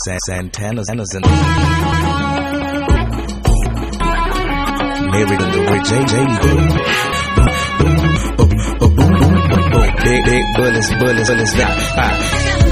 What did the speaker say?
Santana's in married to the rich JJ. Big bullets,